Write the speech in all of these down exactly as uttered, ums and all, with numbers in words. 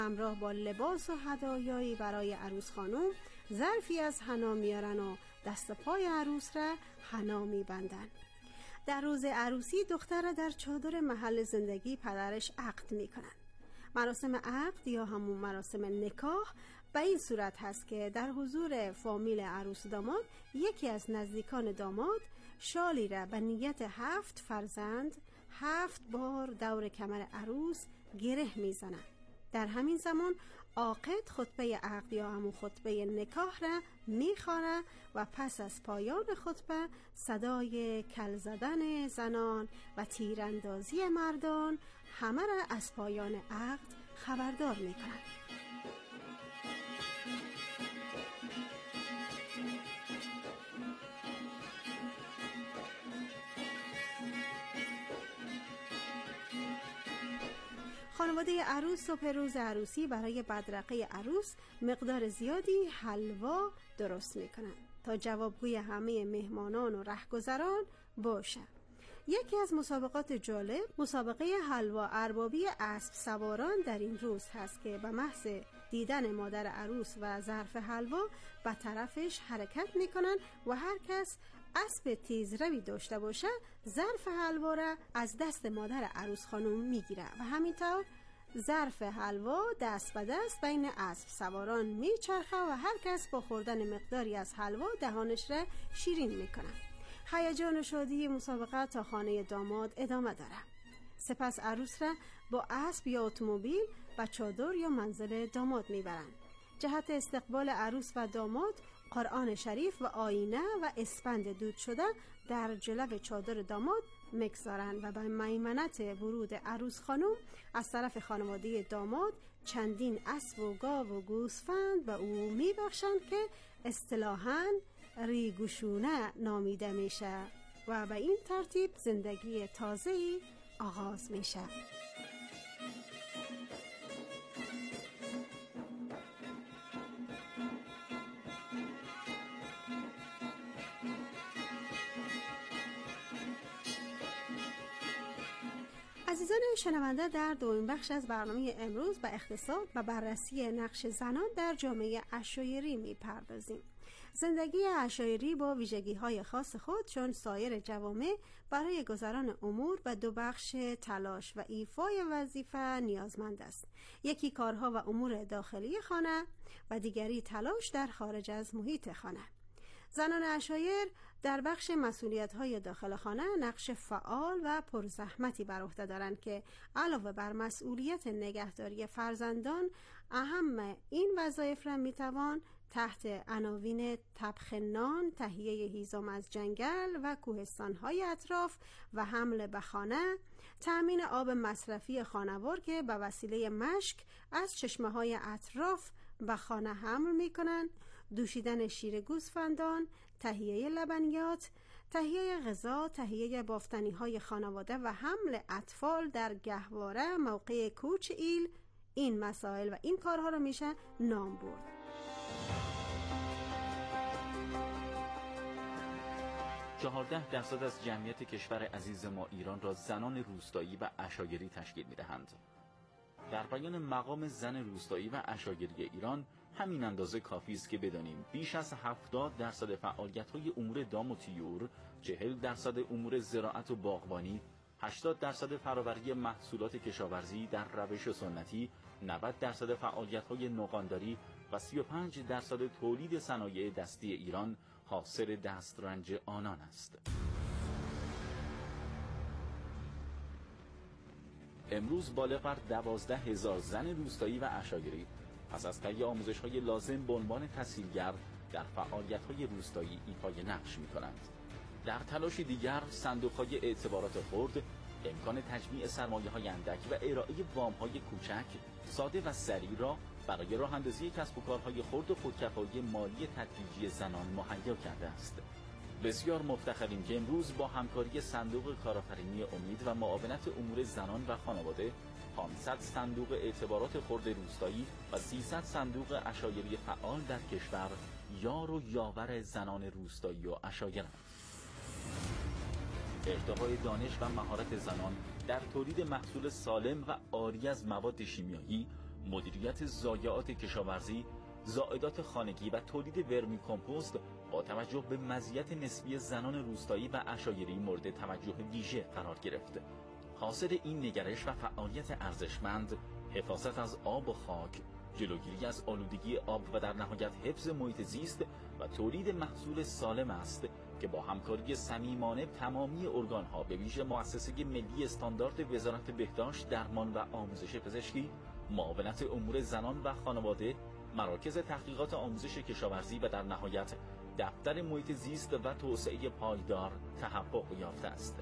همراه با لباس و هدایایی برای عروس خانم ظرفی از حنا میارن و دست پای عروس را حنا میبندن. در روز عروسی دختر را در چادر محل زندگی پدرش عقد میکنن. مراسم عقد یا همون مراسم نکاح به این صورت هست که در حضور فامیل عروس داماد یکی از نزدیکان داماد شالی را به نیت هفت فرزند هفت بار دور کمر عروس گره میزنند. در همین زمان عاقد خطبه عقد یا همون خطبه نکاح را میخوانه و پس از پایان خطبه صدای کل زدن زنان و تیراندازی مردان همه را از پایان عقد خبردار میکنند. خانواده عروس صبح روز عروسی برای بدرقه عروس مقدار زیادی حلوا درست میکنن تا جوابگوی همه مهمانان و رهگذران باشه. یکی از مسابقات جالب مسابقه حلوا اربابی اسب سواران در این روز هست که به محض دیدن مادر عروس و ظرف حلوا به طرفش حرکت میکنن و هر کس اسب تیز روی داشته باشه ظرف حلوا را از دست مادر عروس خانم میگیره و همینطور ظرف حلوا دست به دست بین اسب سواران میچرخه و هر کس با خوردن مقداری از حلوا دهانش را شیرین میکنه. هیجان و شادی مسابقه تا خانه داماد ادامه داره. سپس عروس را با اسب یا اتومبیل به چادر یا منزل داماد میبرن. جهت استقبال عروس و داماد قرآن شریف و آینه و اسفند دود شده در جلو چادر داماد مگذارن و به میمنت ورود عروس خانم از طرف خانواده داماد چندین اسب و گاو و گوسفند به او میبخشند که اصطلاحاً ریگوشونه نامیده میشه و به این ترتیب زندگی تازه‌ای آغاز میشه. عزیزان شنونده، در دومین بخش از برنامه امروز به اقتصاد و بررسی نقش زنان در جامعه عشایری میپردازیم. زندگی عشایری با ویژگی‌های خاص خود چون سایر جوامع برای گذران امور به دو بخش تلاش و ایفای وظیفه نیازمند است. یکی کارها و امور داخلی خانه و دیگری تلاش در خارج از محیط خانه. زنان عشایر در بخش مسئولیت‌های داخل خانه نقش فعال و پرزحمتی بر عهده دارند که علاوه بر مسئولیت نگهداری فرزندان، اهم این وظایف را میتوان تحت عناوین طبخ نان، تهیه هیزم از جنگل و کوهستان‌های اطراف و حمل به خانه، تأمین آب مصرفی خانوار که به وسیله مشک از چشمه‌های اطراف به خانه حمل می‌کنند، دوشیدن شیر گوسفندان، تهیه لبنیات، تهیه غذا، تهیه بافتنی‌های خانواده و حمل اطفال در گهواره موقع کوچ ایل. این مسائل و این کارها رو میشه نام برد. چهارده درصد از جمعیت کشور عزیز ما ایران را زنان روستایی و عشایری تشکیل می‌دهند. در بیان مقام زن روستایی و عشایری ایران همین اندازه کافی است که بدانیم بیش از هفتاد درصد فعالیت‌های امور دام و طیور، چهل درصد امور زراعت و باغبانی، هشتاد درصد فرآوری محصولات کشاورزی در روش سنتی، نود درصد فعالیت‌های نوغانداری و سی و پنج درصد تولید صنایع دستی ایران حاصل دسترنج آنان است. امروز بالغ بر دوازده هزار زن روستایی و عشایری پس از طی آموزش‌های لازم به عنوان تسهیلگر در فعالیت‌های روستایی ایفای نقش می‌کنند. در تلاش دیگر صندوق‌های اعتبارات خرد امکان تجمیع سرمایه‌های اندک و ارائه وام‌های کوچک، ساده و سریع را برای راه‌اندازی کسب و کارهای خرد و خودکفایی مالی تدریجی زنان مهیا کرده است. بسیار مفتخریم که امروز با همکاری صندوق کارآفرینی امید و معاونت امور زنان و خانواده پانصد صندوق اعتبارات خرد روستایی و سیصد صندوق عشایری فعال در کشور یار و یاور زنان روستایی و عشایرند. ارتقای دانش و مهارت زنان در تولید محصول سالم و عاری از مواد شیمیایی مدیریت ضایعات کشاورزی، زائدات خانگی و تولید ورمی کمپوست با توجه به مزیت نسبی زنان روستایی و عشایری مورد توجه ویژه قرار گرفت. حاصل این نگرش و فعالیت ارزشمند، حفاظت از آب و خاک، جلوگیری از آلودگی آب و در نهایت حفظ محیط زیست و تولید محصول سالم است که با همکاری صمیمانه تمامی ارگان‌ها به ویژه مؤسسه ملی استاندارد وزارت بهداشت، درمان و آموزش پزشکی، معاونت امور زنان و خانواده، مراکز تحقیقات آموزش کشاورزی و در نهایت دفتر محیط زیست و توسعه پایدار تحقق یافته است.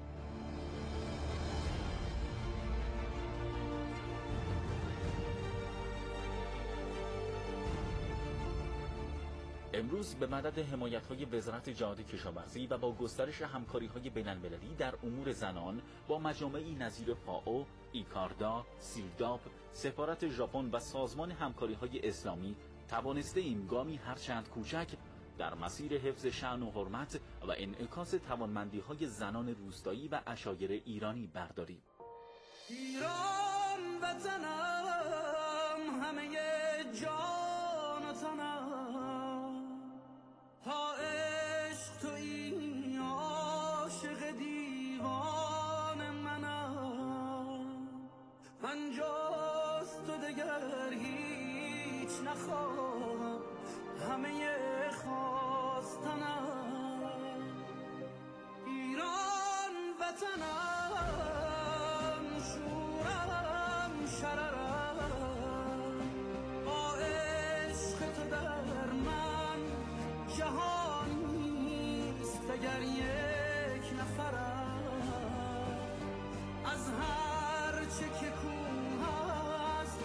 امروز به مدد حمایت‌های وزارت جهاد کشاورزی و با گسترش همکاری‌های بین‌المللی در امور زنان با مجامعی نظیر فائو، ایکاردا، سیرداب، سفارت ژاپن و سازمان همکاری‌های اسلامی توانسته‌ایم گامی هرچند کوچک در مسیر حفظ شأن و حرمت و انعکاس توانمندی‌های زنان روستایی و عشایر ایرانی برداریم. ایران وطنم، همه جان و تنم، تا عشق تویی عاشق دیوان منم، من جز تو دگر هیچ نخواهم، همه خواستنم. ایران وطنم، شورم شررم، با عشق تو در من جهان نیست دگر یک نفرم، از هر چه که کوه است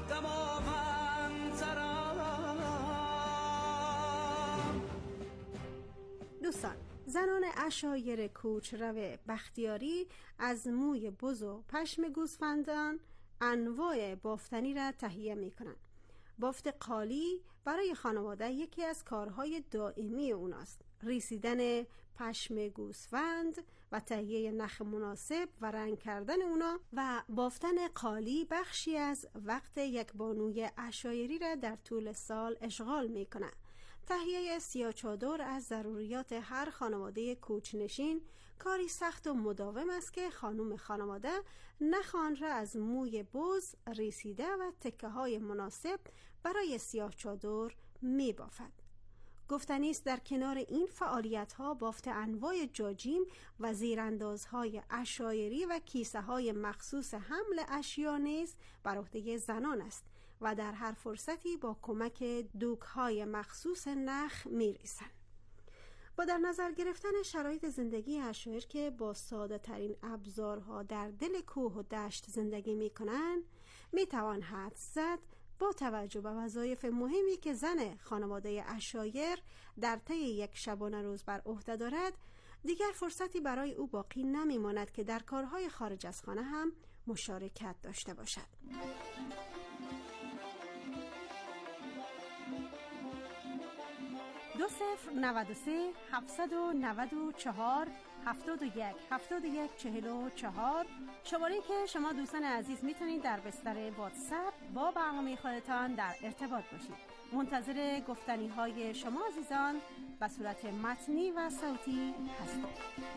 دماوندترم. دوستان، زنان عشایر کوچرو بختیاری از موی بز و پشم گوسفندان انواع بافتنی را تهیه می کنند. بافت قالی برای خانواده یکی از کارهای دائمی اوناست. ریسیدن پشم گوسفند و تهیه نخ مناسب و رنگ کردن اونا و بافتن قالی بخشی از وقت یک بانوی عشایری را در طول سال اشغال می کند. تهیه سیاه چادر از ضروریات هر خانواده کوچنشین کاری سخت و مداوم است که خانم خانواده نخ آن را از موی بز ریسیده و تکه های مناسب برای سیاه چادر می بافد. گفتنی است در کنار این فعالیت ها بافت انواع جاجیم و زیراندازهای عشایری و کیسه های مخصوص حمل اشیا نیز بر عهده زنان است و در هر فرصتی با کمک دوک‌های مخصوص نخ می‌ریسند. با در نظر گرفتن شرایط زندگی عشایر که با ساده ترین ابزارها در دل کوه و دشت زندگی می‌کنند، می‌توان حدس زد با توجه به وظایف مهمی که زن خانواده عشایر در طی یک شبانه روز بر عهده دارد، دیگر فرصتی برای او باقی نمی‌ماند که در کارهای خارج از خانه هم مشارکت داشته باشد. دو صفر نود و سه هفتصد و نود و چهار هفتاد و یک هفتاد و یک چهل و چهار شماره که شما دوستان عزیز میتونید در بستر واتساپ با برنامه خودتان در ارتباط باشید. منتظر گفتنی های شما عزیزان به صورت متنی و صوتی هستم.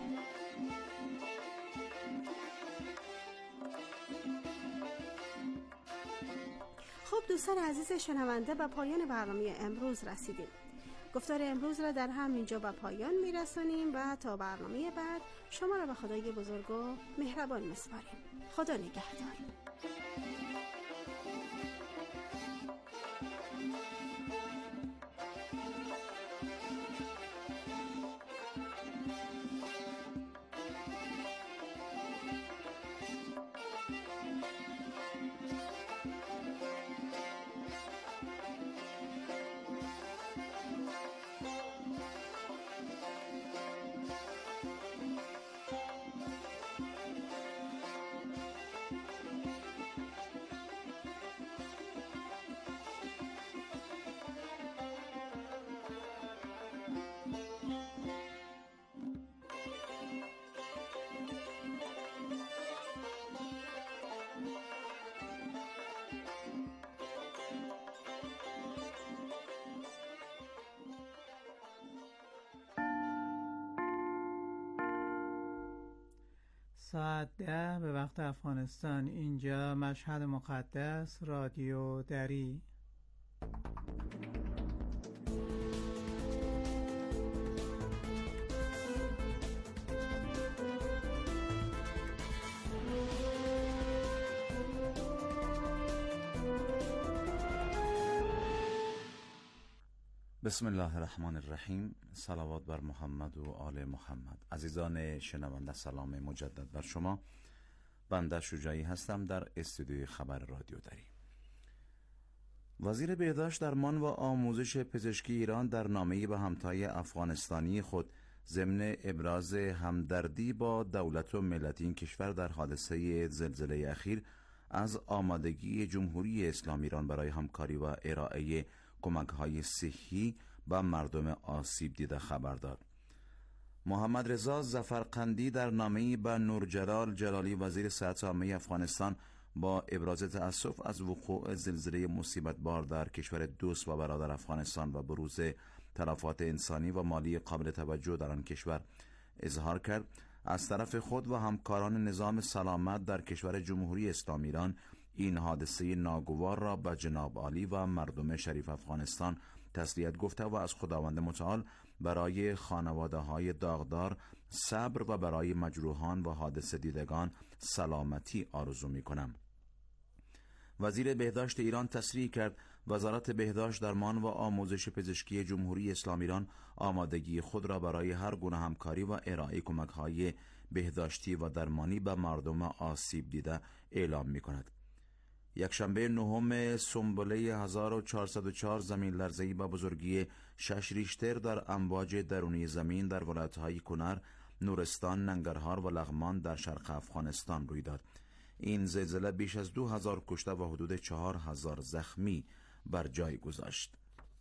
خب دوستان عزیز شنونده، به پایان برنامه امروز رسیدیم. گفتار امروز را در همینجا به پایان میرسانیم و تا برنامه بعد شما را به خدای بزرگ و مهربان میسپاریم. خدا نگهدار. ساعت ده به وقت افغانستان. اینجا مشهد مقدس، رادیو دری. بسم الله الرحمن الرحیم. صلوات بر محمد و آل محمد. عزیزان شنونده، سلام مجدد بر شما. بنده شجاعی هستم در استودیوی خبر رادیو دری. وزیر بهداشت، درمان و آموزش پزشکی ایران در نامه‌ای به همتای افغانستانی خود ضمن ابراز همدردی با دولت و ملت این کشور در حادثه زلزله اخیر از آمادگی جمهوری اسلامی ایران برای همکاری و ارائه کمک‌های صحی و مردم آسیب دیده خبر داد. محمد رضا ظفرقندی در نامه‌ای به نورجلال جلالی وزیر صحت عامه افغانستان با ابراز تأسف از وقوع زلزله مصیبت‌بار در کشور دوست و برادر افغانستان و بروز تلفات انسانی و مالی قابل توجه در آن کشور اظهار کرد از طرف خود و همکاران نظام سلامت در کشور جمهوری اسلامی ایران این حادثه ناگوار را به جناب عالی و مردم شریف افغانستان تسلیت گفته و از خداوند متعال برای خانواده های داغدار صبر و برای مجروحان و حادثه دیدگان سلامتی آرزو می کنم. وزیر بهداشت ایران تصریح کرد وزارت بهداشت، درمان و آموزش پزشکی جمهوری اسلامی ایران آمادگی خود را برای هر گونه همکاری و ارائه کمک‌های بهداشتی و درمانی به مردم آسیب دیده اعلام می کند. یکشنبه نهم سنبله هزار و چهارصد و چهار زمین لرزه‌ای با بزرگی شش ریشتر در امواج درونی زمین در ولایت‌های کنر، نورستان، ننگرهار و لغمان در شرق افغانستان روی داد. این زلزله بیش از دو هزار کشته و حدود چهار هزار زخمی بر جای گذاشت.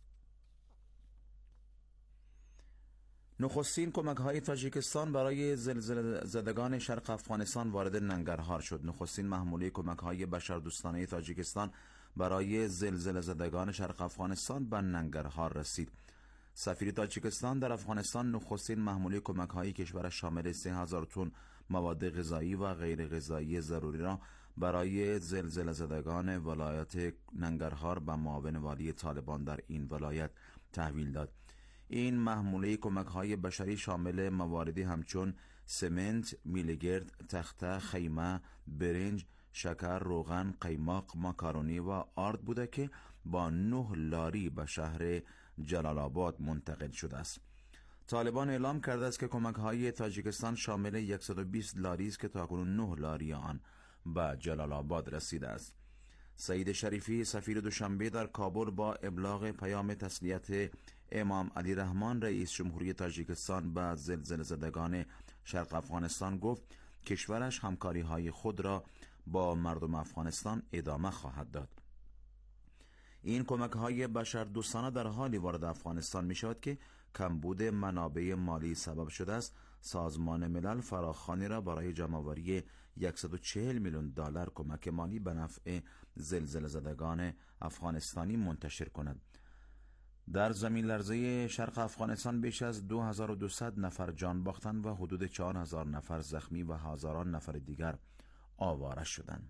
نخستین کمک‌های تاجیکستان برای زلزله زدگان شرق افغانستان وارد ننگرهار شد. نخستین محموله کمک‌های بشردوستانه تاجیکستان برای زلزله زدگان شرق افغانستان به ننگرهار رسید. سفیر تاجیکستان در افغانستان نخستین محموله کمک‌های کشور شامل سه هزار تن مواد غذایی و غیر غذایی ضروری را برای زلزله زدگان ولایت ننگرهار به معاون والی طالبان در این ولایت تحویل داد. این محموله کمک‌های بشری شامل مواردی همچون سمنت، میلگرد، تخته، خیمه، برنج، شکر، روغن، قیماق، ماکارونی و آرد بوده که با نه لاری به شهر جلال آباد منتقل شده است. طالبان اعلام کرده است که کمک‌های تاجیکستان شامل صد و بیست لاری است که تاکنون نه لاری آن به جلال آباد رسیده است. سعید شریفی سفیر دوشنبه در کابل با ابلاغ پیام تسلیت امام علی رحمان رئیس جمهوری تاجیکستان به زلزله زدگان شرق افغانستان گفت کشورش همکاری‌های خود را با مردم افغانستان ادامه خواهد داد. این کمک‌های بشردوستانه در حالی وارد افغانستان می‌شود که کمبود منابع مالی سبب شده است سازمان ملل فراخوانی را برای جمع‌آوری صد و چهل میلیون دلار کمک مالی به نفع زلزله زدگان افغانستانی منتشر کند. در زمین لرزه شرق افغانستان بیش از دو هزار و دویست نفر جان باختند و حدود چهار هزار نفر زخمی و هزاران نفر دیگر آواره شدند.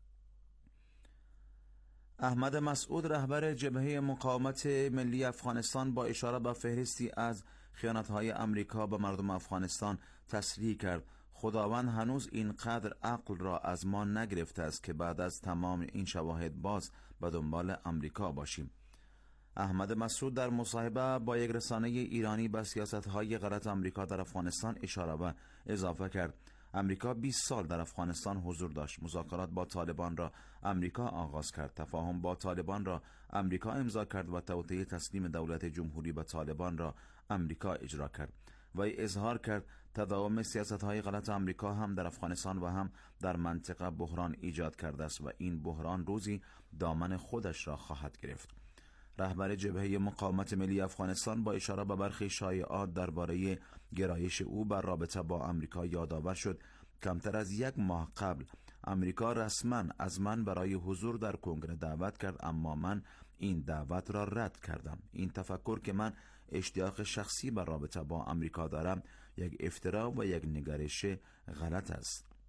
احمد مسعود رهبر جبهه مقاومت ملی افغانستان با اشاره به فهرستی از خیانت‌های امریکا به مردم افغانستان تصریح کرد خداوند هنوز اینقدر عقل را از ما نگرفته است که بعد از تمام این شواهد باز به دنبال امریکا باشیم. احمد مسعود در مصاحبه با یک رسانه ایرانی به سیاست‌های غلط امریکا در افغانستان اشاره و اضافه کرد امریکا بیست سال در افغانستان حضور داشت. مذاکرات با طالبان را امریکا آغاز کرد. تفاهم با طالبان را امریکا امضا کرد و توطئه تسلیم دولت جمهوری به طالبان را امریکا اجرا کرد. و اظهار کرد تداوم سیاست‌های غلط امریکا هم در افغانستان و هم در منطقه بحران ایجاد کرده است و این بحران روزی دامن خودش را خواهد گرفت. رهبر جبهه مقاومت ملی افغانستان با اشاره به برخی شایعات درباره گرایش او بر رابطه با امریکا یادآور شد کمتر از یک ماه قبل امریکا رسما از من برای حضور در کنگره دعوت کرد، اما من این دعوت را رد کردم. این تفکر که من اشتیاق شخصی بر رابطه با امریکا دارم یک افترا و یک نگرش غلط است.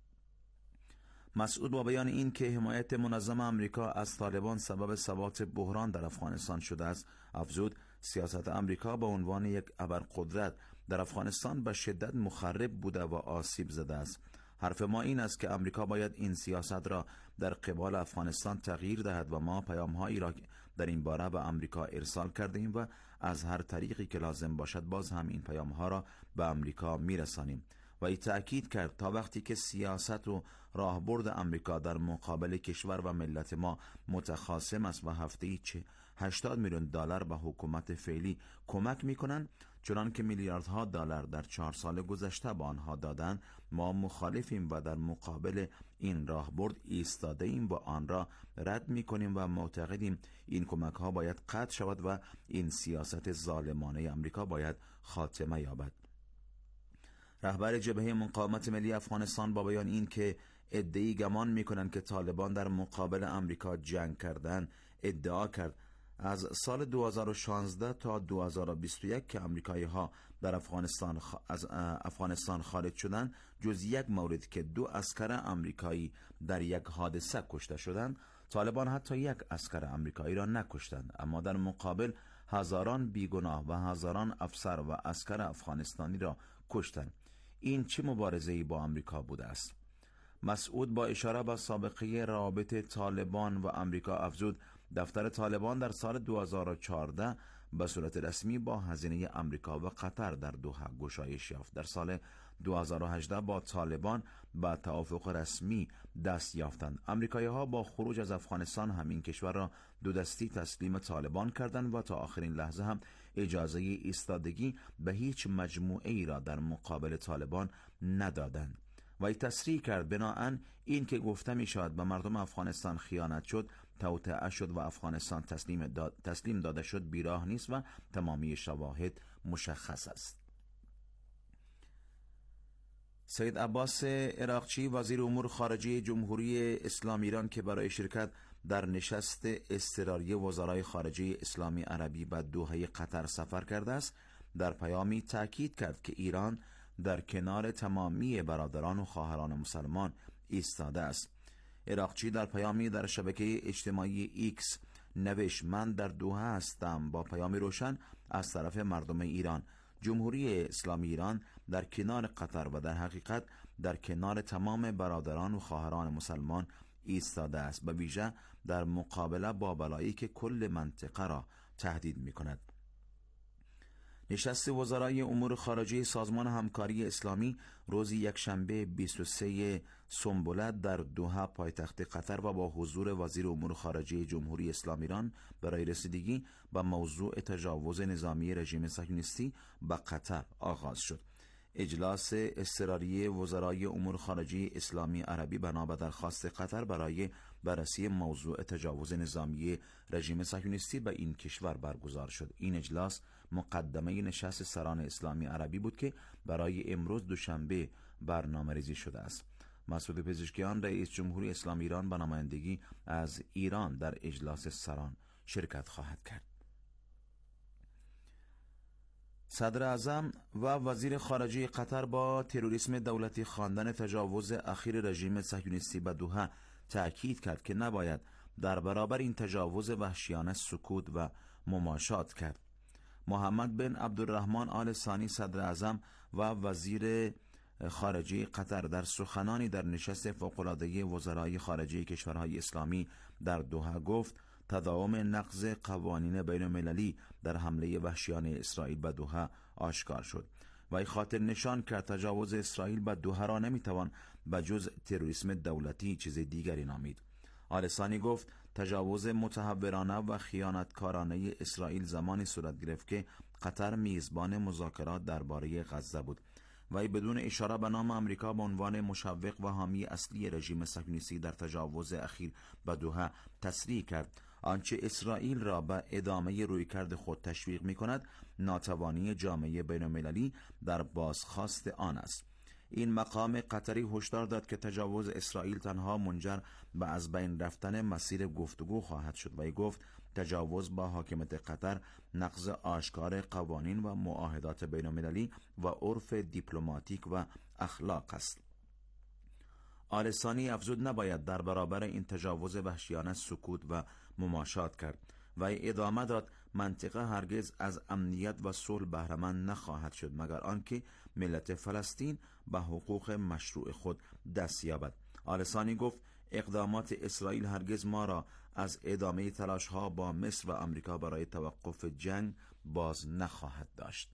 مسعود با بیان این که حمایت منظم آمریکا از طالبان سبب ثبات بحران در افغانستان شده است، افزود سیاست آمریکا به عنوان یک ابرقدرت در افغانستان به شدت مخرب بوده و آسیب زده است. حرف ما این است که آمریکا باید این سیاست را در قبال افغانستان تغییر دهد و ما پیام‌هایی را در این باره به آمریکا ارسال کرده ایم و از هر طریقی که لازم باشد باز هم این پیام‌ها را به آمریکا میرسانیم. و ای تأکید کرد تا وقتی که سیاست و راهبرد آمریکا در مقابل کشور و ملت ما متخاصم است و هفته‌ای چه هشتاد میلیون دلار به حکومت فعلی کمک میکنند، چنان که میلیاردها دلار در چهار سال گذشته به آنها دادند، ما مخالفیم و در مقابل این راهبرد ایستاده ایم و آن را رد میکنیم و معتقدیم این کمک ها باید قطع شود و این سیاست ظالمانه آمریکا باید خاتمه یابد. رهبر جبهه مقاومت ملی افغانستان با بیان این که ادعی گمان میکنند که طالبان در مقابل آمریکا جنگ کردن، ادعا کرد از سال دو هزار و شانزده تا دو هزار و بیست و یک که آمریکایی ها در افغانستان خ... از افغانستان خارج شدند، جز یک مورد که دو عسکر آمریکایی در یک حادثه کشته شدند، طالبان حتی یک عسکر آمریکایی را نکشتند، اما در مقابل هزاران بیگناه و هزاران افسر و عسکر افغانستانی را کشتند. این چه مبارزه‌ای با آمریکا بوده است؟ مسعود با اشاره به سابقه روابط طالبان و آمریکا افزود دفتر طالبان در سال دو هزار و چهارده به صورت رسمی با هزینه آمریکا و قطر در دوحه گشایش یافت. در سال دو هزار و هجده با طالبان با توافق رسمی دست یافتند. آمریکایی‌ها با خروج از افغانستان همین کشور را دو دستی تسلیم طالبان کردند و تا آخرین لحظه هم اجازه ایستادگی به هیچ مجموعه ای را در مقابل طالبان ندادند. و ای تصریح کرد بناهن این که گفته می شود به مردم افغانستان خیانت شد، توطئه شد و افغانستان تسلیم, داد، تسلیم داده شد بیراه نیست و تمامی شواهد مشخص است. سید عباس عراقچی وزیر امور خارجه جمهوری اسلامی ایران که برای شرکت در نشست اضطراری وزرای خارجه اسلامی عربی به دوحه قطر سفر کرده است، در پیامی تاکید کرد که ایران در کنار تمامی برادران و خواهران مسلمان ایستاده است. عراقچی در پیامی در شبکه اجتماعی ایکس نوشت من در دوحه هستم با پیامی روشن از طرف مردم ایران. جمهوری اسلامی ایران در کنار قطر و در حقیقت در کنار تمام برادران و خواهران مسلمان ایستاده است، به ویژه در مقابله با بلایی که کل منطقه را تهدید می کند. نشست وزرای امور خارجه سازمان همکاری اسلامی روز یکشنبه بیست و سوم سنبله در دوحه پایتخت قطر و با حضور وزیر امور خارجه جمهوری اسلامی ایران برای رسیدگی به موضوع تجاوز نظامی رژیم صهیونیستی به قطر آغاز شد. اجلاس اضطراری وزرای امور خارجه اسلامی عربی بنا به درخواست قطر برای بررسی موضوع تجاوز نظامی رژیم صهیونیستی به این کشور برگزار شد. این اجلاس مقدمه نشست سران اسلامی عربی بود که برای امروز دوشنبه برنامه‌ریزی شده است. مسعود پزشکیان رئیس جمهوری اسلامی ایران به نمایندگی از ایران در اجلاس سران شرکت خواهد کرد. صدر اعظم و وزیر خارجه قطر با تروریسم دولتی خواندن تجاوز اخیر رژیم صهیونیستی به دوحه تأکید کرد که نباید در برابر این تجاوز وحشیانه سکوت و مماشات کرد. محمد بن عبدالرحمن آل ثانی صدر اعظم و وزیر خارجه قطر در سخنانی در نشست فوق‌العاده وزرای خارجه کشورهای اسلامی در دوحه گفت تداوم نقض قوانین بین المللی در حمله وحشیانه اسرائیل به دوحه آشکار شد و ای خاطر نشان کرد تجاوز اسرائیل به دوحه را نمیتوان به جز تروریسم دولتی چیز دیگری نامید. آل ثانی گفت تجاوز متهورانه و خیانتکارانه اسرائیل زمانی صورت گرفت که قطر میزبان مذاکرات درباره غزه بود و ای بدون اشاره به نام آمریکا به عنوان مشوق و حامی اصلی رژیم صهیونیستی در تجاوز اخیر به دوحه تصریح کرد آنچه اسرائیل را به ادامه رویکرد خود تشویق می کند ناتوانی جامعه بین المللی در بازخواست آن است. این مقام قطری هشدار داد که تجاوز اسرائیل تنها منجر به از بین رفتن مسیر گفتگو خواهد شد و ای گفت تجاوز با حاکمیت قطر نقض آشکار قوانین و معاهدات بین المللی و عرف دیپلماتیک و اخلاق است. آل ثانی افزود نباید در برابر این تجاوز وحشیانه سکوت و مماشات کرد و ادامه داد منطقه هرگز از امنیت و صلح بهره‌مند نخواهد شد مگر آنکه ملت فلسطین به حقوق مشروع خود دست یابد. آل ثانی گفت اقدامات اسرائیل هرگز ما را از ادامه تلاش‌ها با مصر و آمریکا برای توقف جنگ باز نخواهد داشت.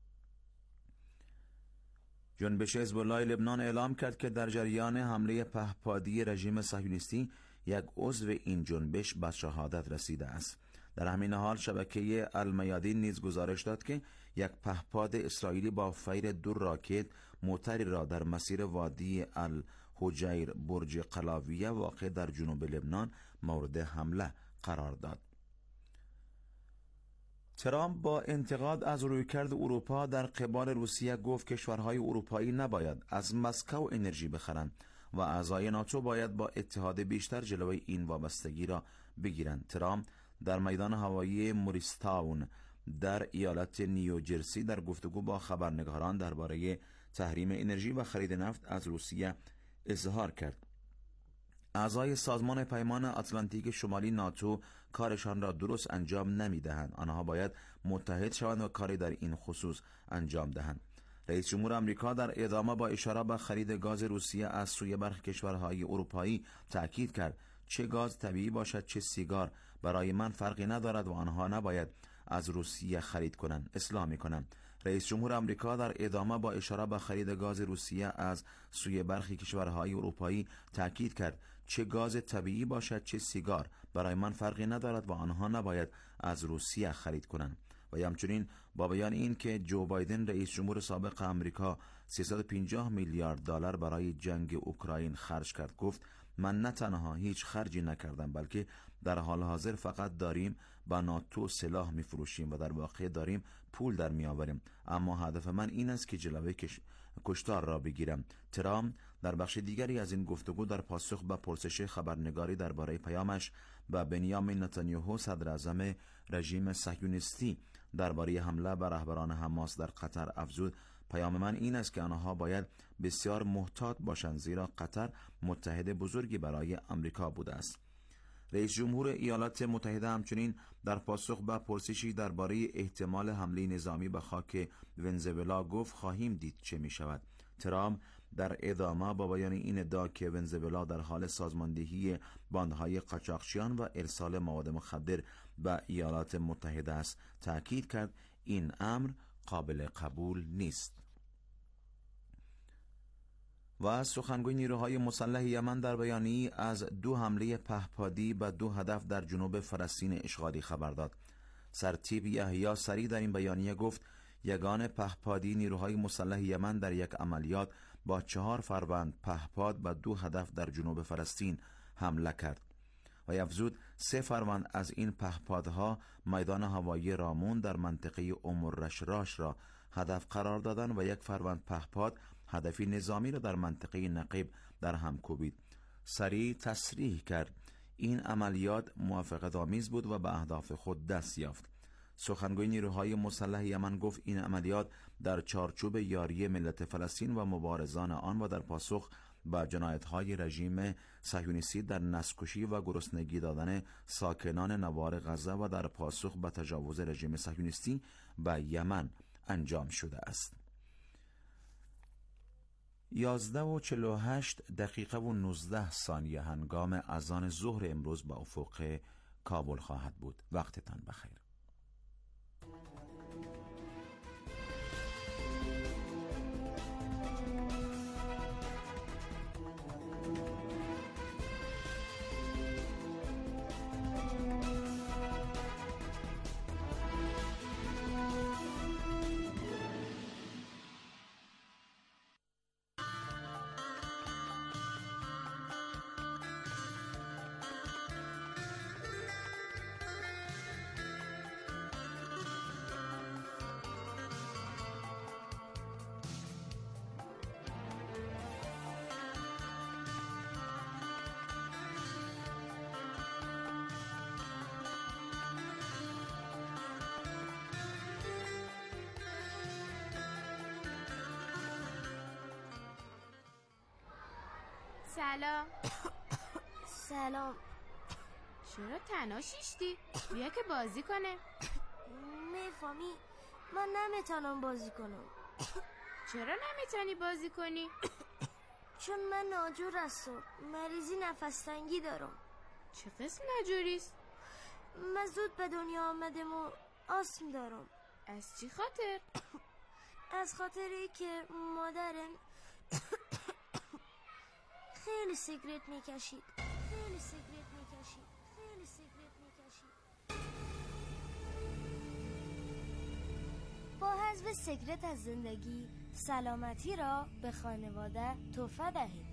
جنبش حزب الله لبنان اعلام کرد که در جریان حمله پهپادی رژیم صهیونیستی یک عضو این جنبش به شهادت رسیده است. در همین حال شبکه المیادین نیز گزارش داد که یک پهپاد اسرائیلی با فیر دو راکت موتری را در مسیر وادی الحجیر برج قلاویه واقع در جنوب لبنان مورد حمله قرار داد. ترامپ با انتقاد از رویکرد اروپا در قبال روسیه گفت کشورهای اروپایی نباید از مسکو انرژی بخرند و اعضای ناتو باید با اتحاد بیشتر جلوی این وابستگی را بگیرند. ترامپ در میدان هوایی موریستاون در ایالت نیوجرسی در گفتگو با خبرنگاران درباره تحریم انرژی و خرید نفت از روسیه اظهار کرد. اعضای سازمان پیمان اتلانتیک شمالی ناتو کارشان را درست انجام نمی‌دهند. آنها باید متحد شوند و کاری در این خصوص انجام دهند. رئیس جمهور آمریکا در ادامه با اشاره به خرید گاز روسیه از سوی برخی کشورهای اروپایی تأکید کرد چه گاز طبیعی باشد چه سیگار برای من فرقی ندارد و آنها نباید از روسیه خرید کنند، اصلاح می‌کنند. رئیس جمهور آمریکا در ادامه با اشاره به خرید گاز روسیه از سوی برخی کشورهای اروپایی تأکید کرد چه گاز طبیعی باشد چه سیگار برای من فرقی ندارد و آنها نباید از روسیه خرید کنند. و همچنین با بیان این که جو بایدن رئیس جمهور سابق آمریکا سیصد و پنجاه میلیارد دلار برای جنگ اوکراین خرج کرد، گفت من نه تنها هیچ خرجی نکردم بلکه در حال حاضر فقط داریم با ناتو سلاح میفروشیم و در واقع داریم پول در میآوریم، اما هدف من این است که جلوی کش... کشتار را بگیرم. ترامپ در بخش دیگری از این گفتگو در پاسخ به پرسش خبرنگاری درباره پیامش به بنیامین نتانیاهو صدر اعظم رژیم صهیونیستی درباره حمله بر رهبران حماس در قطر افزود پیام من این است که آنها باید بسیار محتاط باشند زیرا قطر متحد بزرگی برای آمریکا بوده است. رئیس جمهور ایالات متحده همچنین در پاسخ به پرسشی درباره احتمال حمله نظامی به خاک ونزوئلا گفت خواهیم دید چه می شود. ترامپ در ادامه با بیان این ادعا که ونزوئلا در حال سازماندهی باندهای قاچاقچیان و ارسال مواد مخدر به ایالات متحده است تأکید کرد این امر قابل قبول نیست. و سخنگوی نیروهای مسلح یمن در بیانیه‌ای از دو حمله پهپادی به دو هدف در جنوب فلسطین اشغالی خبر داد. سرتیپ یحیی سری در این بیانیه گفت یگان پهپادی نیروهای مسلح یمن در یک عملیات با چهار فروند پهپاد به دو هدف در جنوب فلسطین حمله کرد و افزود سه فروند از این پهپادها میدان هوایی رامون در منطقه ام الرشراش را هدف قرار دادند و یک فروند پهپاد هدفی نظامی را در منطقه نقیب در هم کوبید. سریع تصریح کرد این عملیات موافقت‌آمیز بود و به اهداف خود دست یافت. سخنگوی نیروهای مسلح یمن گفت این عملیات در چارچوب یاری ملت فلسطین و مبارزان آن و در پاسخ به جنایت‌های رژیم صهیونیستی در نسل‌کشی و گرسنگی دادن ساکنان نوار غزه و در پاسخ به تجاوز رژیم صهیونیستی به یمن انجام شده است. یازده و چهل و هشت دقیقه و نوزده ثانیه هنگام اذان ظهر امروز به افق کابل خواهد بود. وقتتان بخیر. سلام. سلام. چرا تنها شیشتی؟ بیا که بازی کنه. میفهمی من نمیتونم بازی کنم. چرا نمیتونی بازی کنی؟ چون من ناجور هستم، مریضی نفس تنگی دارم. چه قسم ناجوریست؟ من زود به دنیا آمدم و آسم دارم. از چی خاطر؟ از خاطری که مادرم خیلی سیگرت میکشید. خیلی سیگرت میکشید. خیلی سیگرت میکشید. با حذف سیگرت از زندگی، سلامتی را به خانواده تحفه دهید.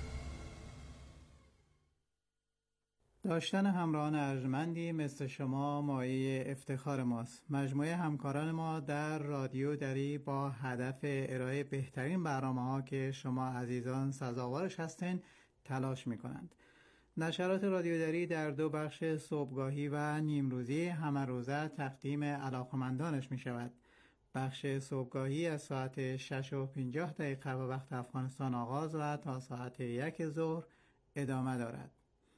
داشتن همراهان ارجمندی مثل شما مایه افتخار ماست. مجموعه همکاران ما در رادیو دری با هدف ارائه بهترین برنامه‌ها که شما عزیزان سزاوارش هستین تلاش می‌کنند. نشرات رادیو دری در دو بخش صبحگاهی و نیمروزی همه روزه تقدیم علاقمندانش می‌شود. بخش صبحگاهی از ساعت شش و پنجاه دقیقه به وقت افغانستان آغاز و تا ساعت یک ظهر ادامه دارد.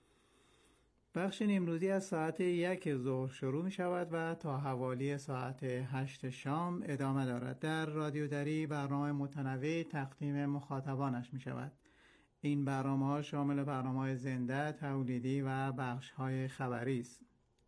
بخش نیمروزی از ساعت یک ظهر شروع می شود و تا حوالی ساعت هشت شام ادامه دارد. در رادیو دری برنامه متنوع تقدیم مخاطبانش می شود. این برنامه ها شامل برنامه های زنده، تولیدی و بخش های خبری است.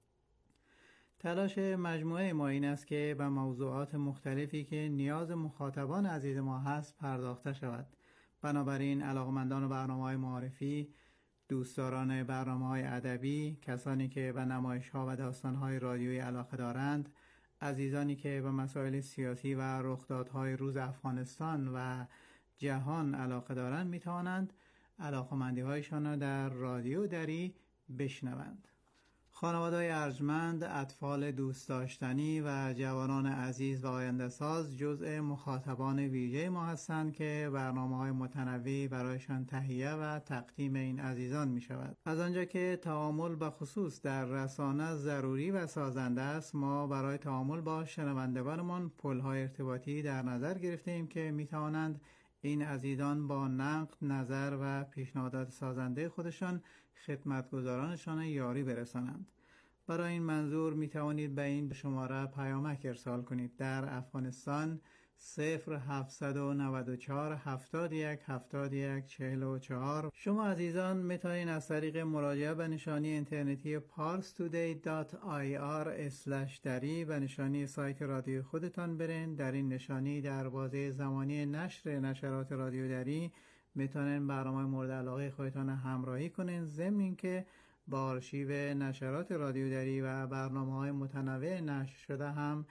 تلاش مجموعه ما این است که به موضوعات مختلفی که نیاز مخاطبان عزیز ما هست پرداخته شود. بنابراین علاقمندان برنامه‌های معرفی، دوستداران برنامه‌های ادبی، کسانی که به نمایش‌ها و داستان‌های رادیویی علاقه دارند، عزیزانی که به مسائل سیاسی و رخدادهای روز افغانستان و جهان علاقه دارند می‌توانند علاقه‌مندی‌هایشان را در رادیو دری بشنوند. خانواده‌های ارجمند، اطفال دوست داشتنی و جوانان عزیز و آینده ساز جزء مخاطبان ویژه ما هستند که برنامه‌های متنوعی برایشان تهیه و تقدیم این عزیزان می شود. از آنجا که تعامل به خصوص در رسانه ضروری و سازنده است، ما برای تعامل با شنوندگانمان پل‌های ارتباطی در نظر گرفتیم که می توانند این عزیزان با نقد، نظر و پیشنهادات سازنده خودشان خدمتگزارانشان یاری برسانند. برای این منظور می توانید به این شماره پیامک ارسال کنید. در افغانستان صفر هفتصد و نود و چهار هفتاد و یک هفتاد و یک چهل و چهار. شما عزیزان می توانید از طریق مراجعه به نشانی اینترنتی پارس تودی دات آی آر اسلش دری به نشانی سایت رادیو خودتان برین. در این نشانی در بازه زمانی نشر نشرات رادیو دری میتونین برنامه مورد علاقه خودتان همراهی کنین، ضمن اینکه با آرشیو نشرات رادیو دری و برنامه‌های متنوع نشر شده هم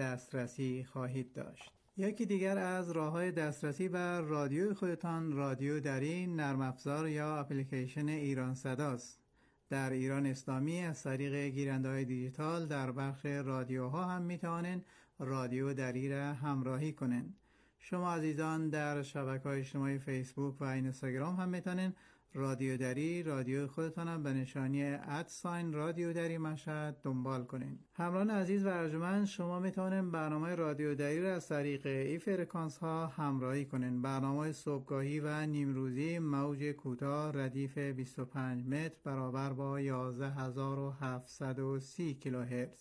دسترسی خواهید داشت. یکی دیگر از راه‌های دسترسی بر رادیو خودتان رادیو دری نرم افزار یا اپلیکیشن ایران صداست. در ایران اسلامی از طریق گیرنده‌های دیجیتال در بخش رادیوها هم میتوانین رادیو دری را همراهی کنین. شما عزیزان در شبکه‌های اجتماعی فیسبوک و اینستاگرام هم میتونین رادیو دری رادیو خودتان هم به نشانی ادساین رادیو دری مشهد دنبال کنین. همراهان عزیز و ارجمند، شما میتونین برنامه رادیو دری را از طریق ای فرکانس ها همراهی کنین. برنامه صبحگاهی و نیمروزی موج کوتاه ردیف بیست و پنج متر برابر با یازده هزار و هفتصد و سی کیلوهرتز.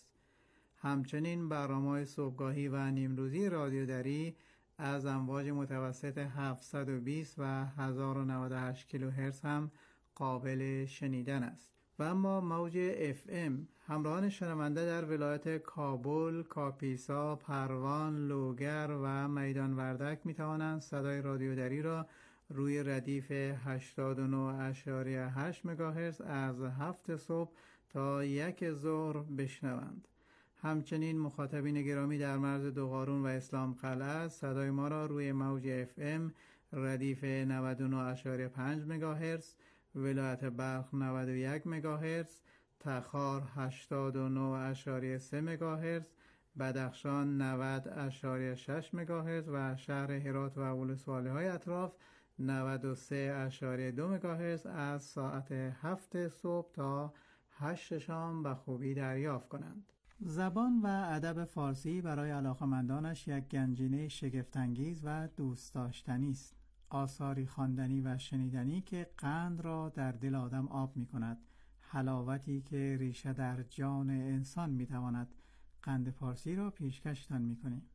همچنین برنامه صبحگاهی و نیمروزی رادیو دری از امواج متوسط هفتصد و بیست و هزار و نود و هشت کیلوهرتز هم قابل شنیدن است. و اما موج اف ام همراهان شنونده در ولایت کابل، کاپیسا، پروان، لوگر و میدان وردک می توانند صدای رادیو دری را روی ردیف هشتاد و نه ممیز هشت مگاهرتز از هفت صبح تا یک ظهر بشنوند. همچنین مخاطبین گرامی در مرز دوقارون و اسلام قلعه صدای ما را روی موج اف ام ردیف نود و نه ممیز پنج مگاهرتز، ولایت بلخ نود و یک مگاهرتز، تخار هشتاد و نه ممیز سه مگاهرتز، بدخشان نود ممیز شش مگاهرتز و شهر هرات و ولسوالی های اطراف نود و سه ممیز دو مگاهرتز از ساعت هفت صبح تا هشت شام به خوبی دریافت کنند. زبان و ادب فارسی برای علاقه‌مندانش یک گنجینه شگفت‌انگیز و دوست داشتنی است. آثاری خواندنی و شنیدنی که قند را در دل آدم آب می کند، حلاوتی که ریشه در جان انسان می تواند. قند پارسی را پیشکشتان می کنیم.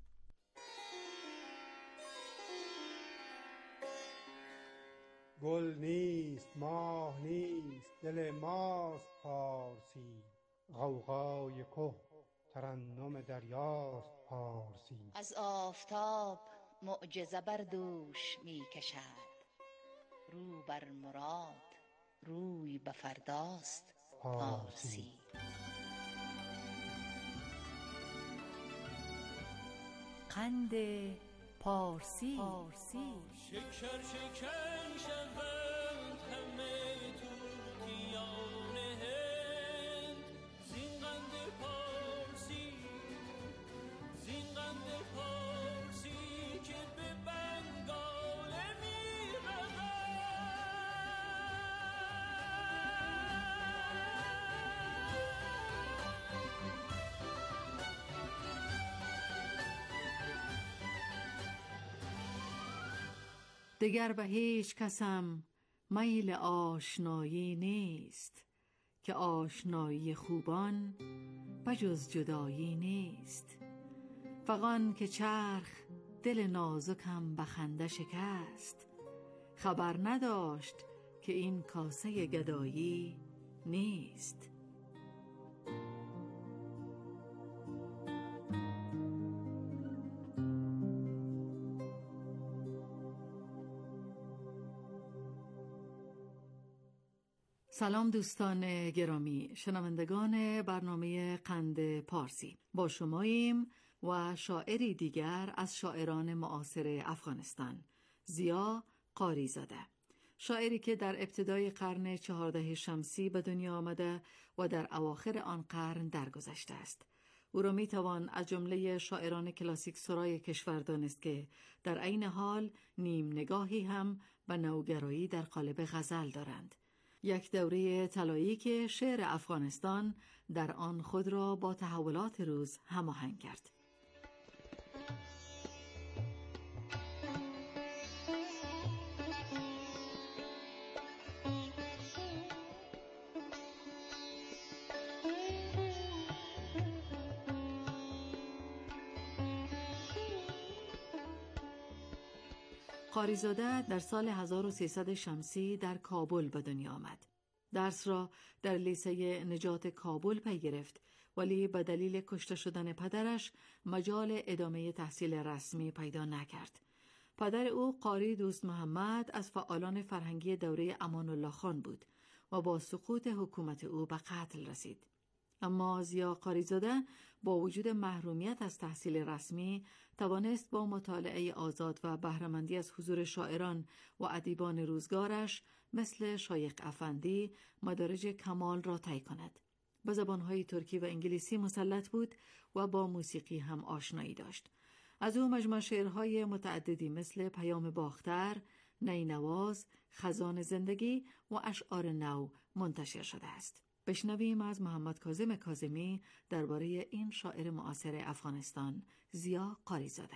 گل نیست، ماه نیست، دل ماست پارسی. غوغای که ترنم دریاست پارسی. از آفتاب معجزه بر دوش می کشد، رو بر مراد روی به فرداست پارسی. قند پارسی. شکر شکن شوند همه توتیان هند، زین قند پارسی، زین قند پارسی که به بنگال می رود. دگر به هیچ کسم میل آشنایی نیست، که آشنایی خوبان بجز جدایی نیست. فغان که چرخ دل نازکم به خنده شکست، خبر نداشت که این کاسه گدایی نیست. سلام دوستان گرامی، شنوندگان برنامه قند پارسی. با شماییم و شاعری دیگر از شاعران معاصر افغانستان، ضیا قاریزاده. شاعری که در ابتدای قرن چهارده شمسی به دنیا آمده و در اواخر آن قرن درگذشته است. او را می توان از جمله شاعران کلاسیک سرای کشور دانست که در عین حال نیم نگاهی هم به نوگرایی در قالب غزل دارند. یک دوره طلایی که شعر افغانستان در آن خود را با تحولات روز هماهنگ کرد. قاریزاده در سال هزار و سیصد شمسی در کابل به دنیا آمد. درس را در لیسه نجات کابل پی گرفت، ولی به دلیل کشته شدن پدرش مجال ادامه تحصیل رسمی پیدا نکرد. پدر او قاری دوست محمد از فعالان فرهنگی دوره امان الله خان بود و با سقوط حکومت او به قتل رسید. اما ضیا قاریزاده با وجود محرومیت از تحصیل رسمی توانست با مطالعه آزاد و بهره‌مندی از حضور شاعران و ادیبان روزگارش مثل شایخ افندی مدارج کمال را طی کند. به زبانهای ترکی و انگلیسی مسلط بود و با موسیقی هم آشنایی داشت. از او مجموعه شعرهای متعددی مثل پیام باختر، نینواز، خزان زندگی و اشعار نو منتشر شده است. بشنویم از محمد کاظم کاظمی درباره این شاعر معاصر افغانستان، ضیا قاریزاده.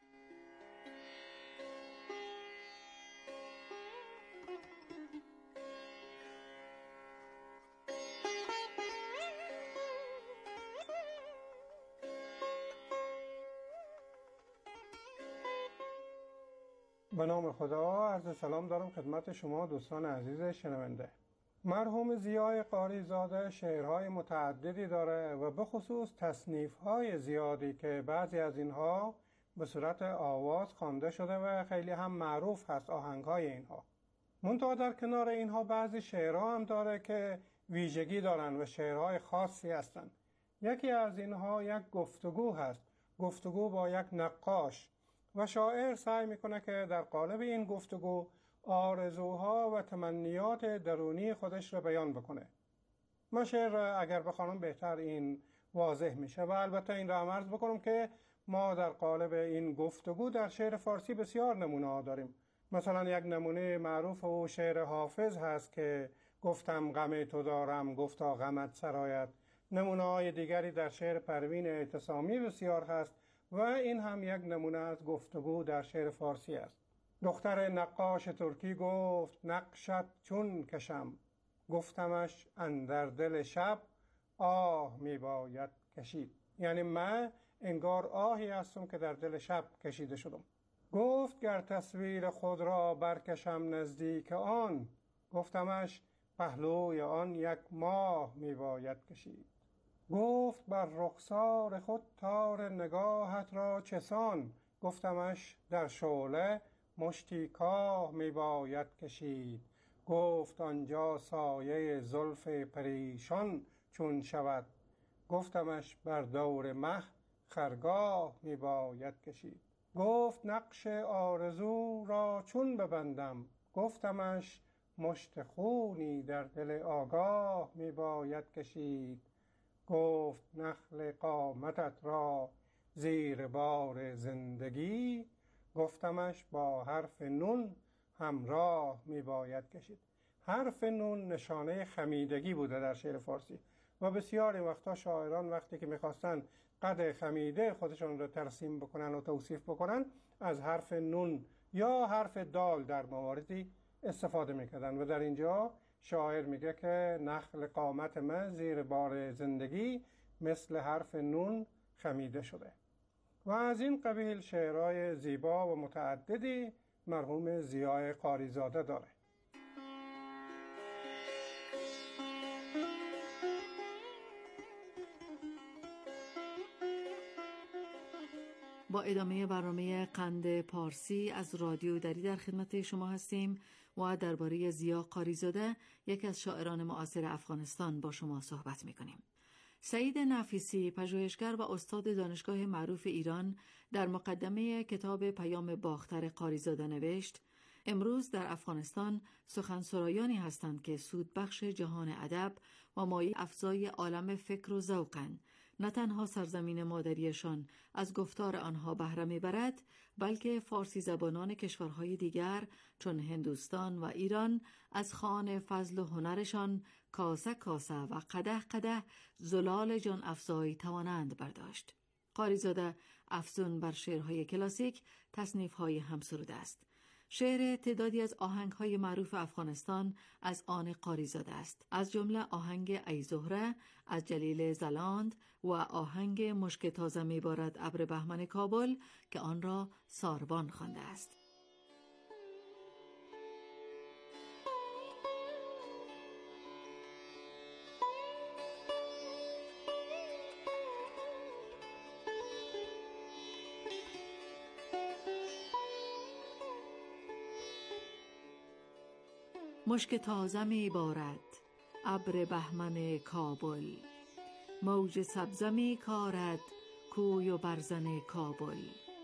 به نام خدا، عرض سلام دارم خدمت شما دوستان عزیز شنونده. مرحوم ضیا قاریزاده شعرهای متعددی داره و به خصوص تصنیف‌های زیادی که بعضی از اینها به صورت آواز خوانده شده و خیلی هم معروف هست آهنگ‌های اینها. منتها در کنار اینها بعضی شعرها هم داره که ویژگی دارن و شعرهای خاصی هستن. یکی از اینها یک گفتگو هست، گفتگو با یک نقاش، و شاعر سعی میکنه که در قالب این گفتگو آرزوها و تمنیات درونی خودش را بیان بکنه. من شعر اگر بخوانم بهتر این واضح میشه و البته این را عرض بکنم که ما در قالب این گفتگو در شعر فارسی بسیار نمونه ها داریم. مثلا یک نمونه معروف و شعر حافظ هست که گفتم غم تو دارم گفتا غمت سرایت. نمونه های دیگری در شعر پروین اعتصامی بسیار هست و این هم یک نمونه از گفتگو در شعر فارسی است. دختر نقاش ترکی گفت نقشت چون کشم، گفتمش اندر دل شب آه می باید کشید. یعنی من انگار آهی هستم که در دل شب کشیده شدم. گفت گر تصویر خود را برکشم نزدیک آن، گفتمش پهلوی آن یک ماه می باید کشید. گفت بر رخسار خود تار نگاهت را چسان، گفتمش در شعله مشتی کاه می باید کشید. گفت آنجا سایه زلف پریشان چون شود، گفتمش بر دور مه خرگاه می باید کشید. گفت نقش آرزو را چون ببندم، گفتمش مشت خونی در دل آگاه می باید کشید. گفت نخل قامتت را زیر بار زندگی، گفتمش با حرف نون همراه می باید کشید. حرف نون نشانه خمیدگی بوده در شعر فارسی و بسیاری وقتا شاعران وقتی که میخواستن قد خمیده خودشون رو ترسیم بکنن و توصیف بکنن از حرف نون یا حرف دال در مواردی استفاده میکردن و در اینجا شاعر میگه که نخل قامت من زیر بار زندگی مثل حرف نون خمیده شده. و از این قبیل شعرهای زیبا و متعددی مرحوم ضیاء قاریزاده داره. با ادامه برنامه قند پارسی از رادیو دری در خدمت شما هستیم و درباره ضیاء قاریزاده یک از شاعران معاصر افغانستان با شما صحبت می‌کنیم. سعید نفیسی، پژوهشگر و استاد دانشگاه معروف ایران، در مقدمه کتاب پیام باختر قاریزاده نوشت: امروز در افغانستان سخنسرایانی هستند که سودبخش جهان ادب و مایه افزای عالم فکر و ذوقند. نه تنها سرزمین مادریشان از گفتار آنها بهره می‌برد، بلکه فارسی زبانان کشورهای دیگر چون هندوستان و ایران از خوان فضل و هنرشان کاسه کاسه و قده قده زلال جان افزایی توانند برداشت. قاریزاده افزون بر شعرهای کلاسیک تصنیف‌های همسروده است. شعر تعدادی از آهنگ‌های معروف افغانستان از آن قاریزاده است، از جمله آهنگ ای زهره از جلیل زلاند و آهنگ مشک تازه میبارد ابر بهمن کابل که آن را ساربان خوانده است. مشک تازه می بارد ابر بهمن کابل، موج سبزه می کارد کوی و برزن کابل.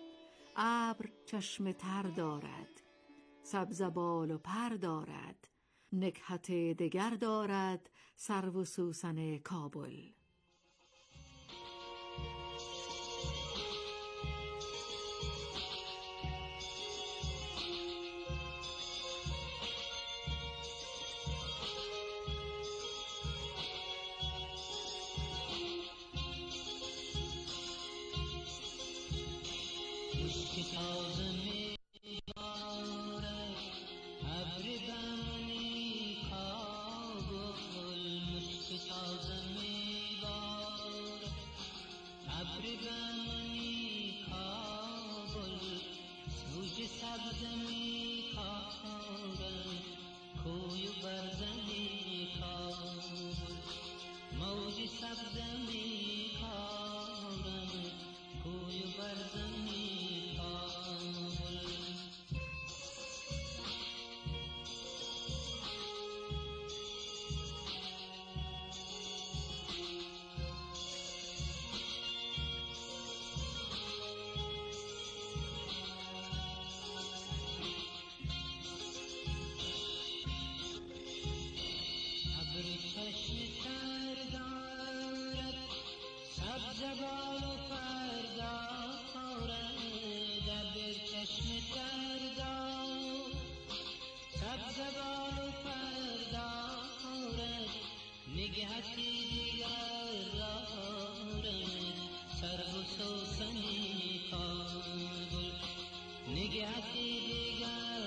ابر چشم تر دارد، سبزه بال و پر دارد، نکهت دگر دارد سرو و سوسن کابل. نگهتی دیگر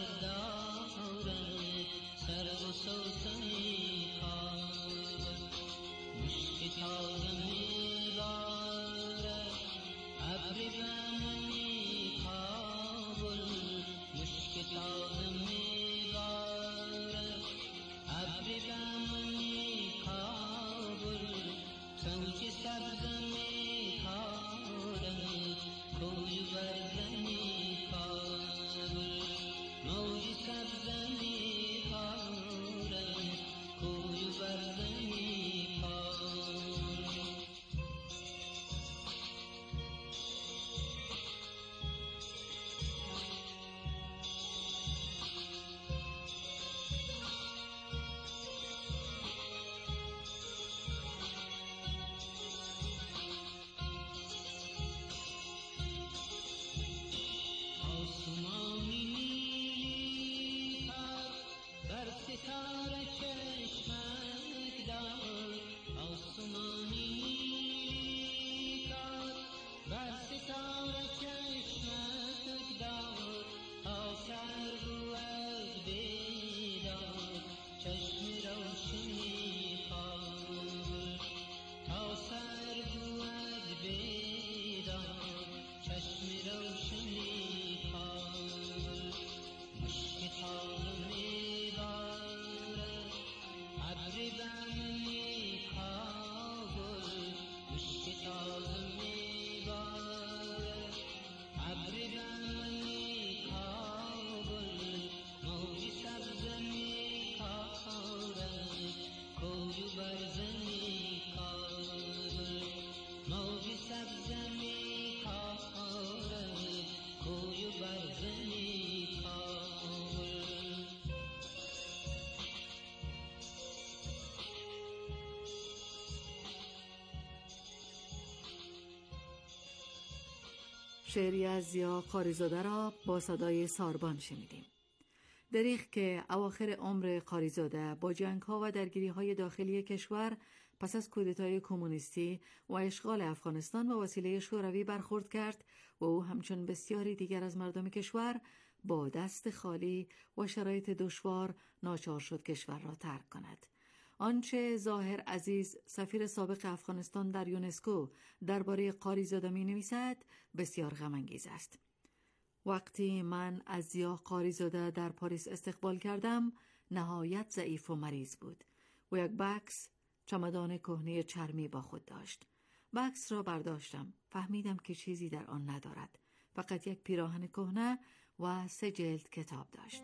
شعری از ضیا قاریزاده را با صدای ساربان شنیدیم. دریغ که اواخر عمر قاریزاده با جنگ‌ها و درگیری‌های داخلی کشور پس از کودتای کمونیستی و اشغال افغانستان با وسیله شوروی برخورد کرد و او همچون بسیاری دیگر از مردم کشور با دست خالی و شرایط دشوار ناچار شد کشور را ترک کند. آنچه ظاهر عزیز سفیر سابق افغانستان در یونسکو درباره قاریزاده می‌نویسد بسیار غم‌انگیز است. وقتی من از ضیا قاریزاده در پاریس استقبال کردم نهایت ضعیف و مریض بود و یک بکس چمدان کهنه چرمی با خود داشت. بکس را برداشتم، فهمیدم که چیزی در آن ندارد، فقط یک پیراهن کهنه و سه جلد کتاب داشت.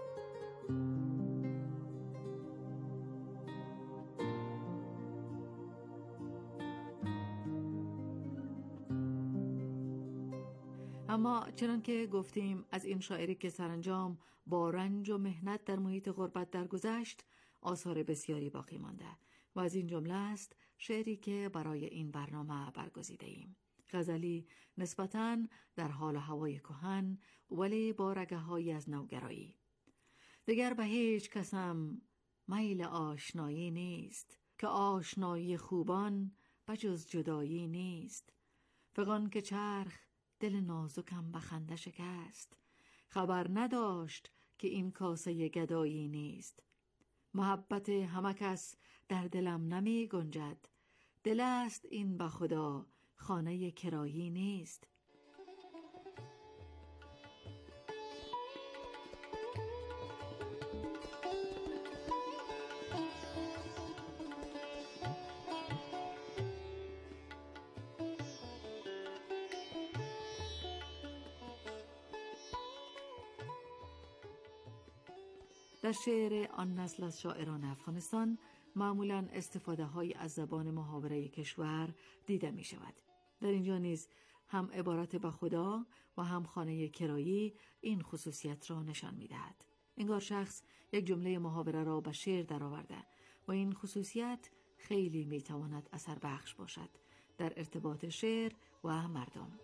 اما چنان که گفتیم از این شاعری که سرانجام با رنج و مهنت در محیط غربت درگذشت آثار بسیاری باقی مانده و از این جمله است شعری که برای این برنامه برگزیده ایم. غزلی نسبتاً در حال و هوای کهن ولی با رگه‌هایی از نوگرایی. دیگر به هیچ کسم میل آشنایی نیست، که آشنایی خوبان بجز جدایی نیست. فغان که چرخ دل نازکم بخنده شکست، خبر نداشت که این کاسه گدایی نیست. محبت همه کس در دلم نمی گنجد، دل است این به خدا خانه کرایی نیست. در شعر آن نسل از شاعران افغانستان معمولاً استفاده های از زبان محاوره کشور دیده می شود. در اینجا نیز هم عبارت به خدا و هم خانه کرایی این خصوصیت را نشان می دهد. انگار شخص یک جمله محاوره را به شعر درآورده و این خصوصیت خیلی می تواند اثر بخش باشد در ارتباط شعر و مردم.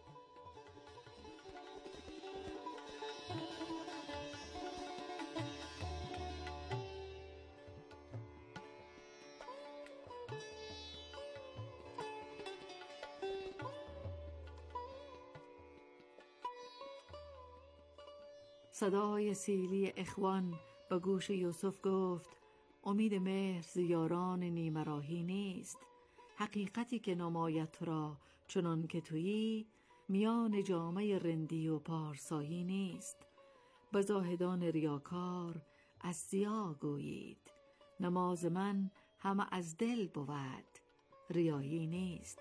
صدای سیلی اخوان به گوش یوسف گفت امید مهر ز یاران نیمه راهی نیست. حقیقتی که نماید تو را چنان که تویی، میان جامه رندی و پارسایی نیست. به زاهدان ریاکار از ضیا گویید، نماز من همه از دل بود ریایی نیست.